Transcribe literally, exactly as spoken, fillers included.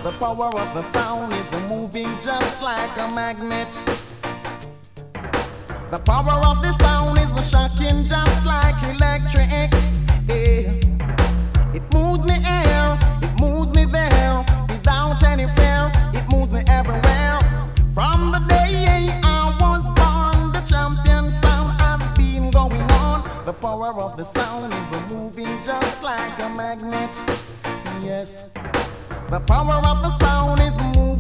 The power of the sound is moving just like a magnet. The power of the sound is shocking just like electric. Yeah. It moves me here, it moves me there, without any fear. It moves me everywhere. From the day I was born, the champion sound has been going on. The power of the sound is moving just like a magnet. Yes, the power of the sound is moving.